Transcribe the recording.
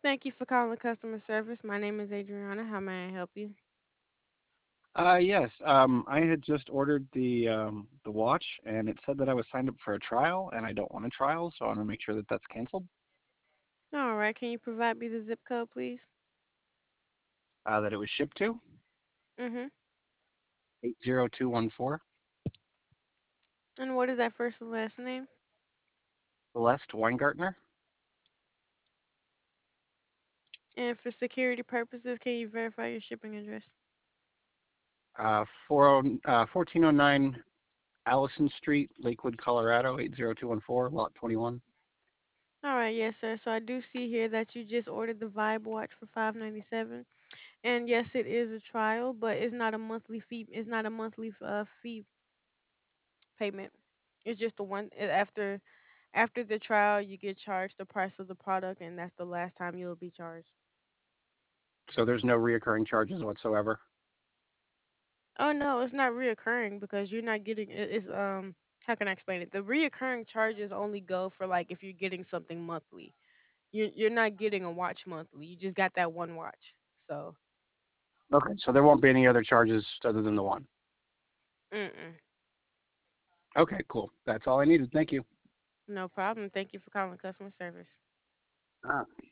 Thank you for calling customer service. My name is Adriana. How may I help you? Yes. I had just ordered the watch, and it said that I was signed up for a trial, and I don't want a trial, so I want to make sure that that's canceled. All right. Can you provide me the zip code, please? That it was shipped to Mm-hmm. 80214 And what is that first and last name? Celeste Weingartner. And for security purposes, can you verify your shipping address? 1409 Allison Street, Lakewood, Colorado 80214, lot 21. All right, yes, sir. So I do see here that you just ordered the Vibe watch for 597, and yes, it is a trial, but it's not a monthly fee. It's not a monthly fee payment. It's just the one after the trial, you get charged the price of the product, and that's the last time you'll be charged. So there's no reoccurring charges whatsoever. Oh no, it's not reoccurring because you're not getting it's how can I explain it? The reoccurring charges only go for like if you're getting something monthly. You're not getting a watch monthly. You just got that one watch. So, Okay, so there won't be any other charges other than the one. mm-mm. Okay, cool. That's all I needed. Thank you. No problem. Thank you for calling customer service. Ah.